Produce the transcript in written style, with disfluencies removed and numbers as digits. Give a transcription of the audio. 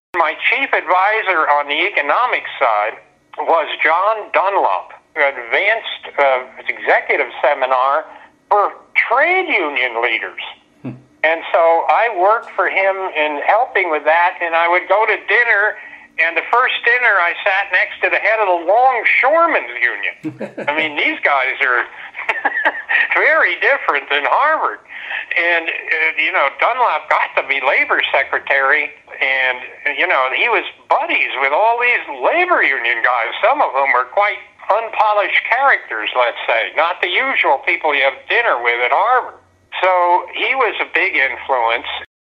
My chief advisor on the economics side was John Dunlop, who advanced executive seminar for trade union leaders. And so I worked for him in helping with that, and I would go to dinner, and the first dinner I sat next to the head of the Longshoremen's Union. I mean, these guys are very different than Harvard. And, Dunlop got to be labor secretary, and, he was buddies with all these labor union guys. Some of them were quite unpolished characters, let's say, not the usual people you have dinner with at Harvard. So he was a big influence.